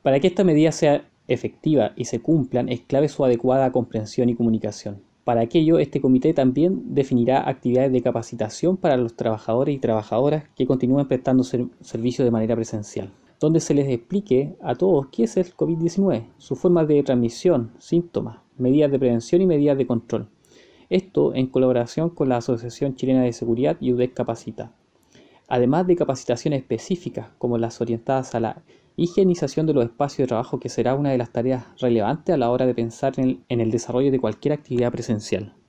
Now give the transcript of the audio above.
Para que esta medida sea efectiva y se cumplan, es clave su adecuada comprensión y comunicación. Para aquello, este comité también definirá actividades de capacitación para los trabajadores y trabajadoras que continúen prestando servicio de manera presencial, donde se les explique a todos qué es el COVID-19, sus formas de transmisión, síntomas, medidas de prevención y medidas de control. Esto en colaboración con la Asociación Chilena de Seguridad y UDEC Capacita, además de capacitaciones específicas como las orientadas a la higienización de los espacios de trabajo, que será una de las tareas relevantes a la hora de pensar en el desarrollo de cualquier actividad presencial.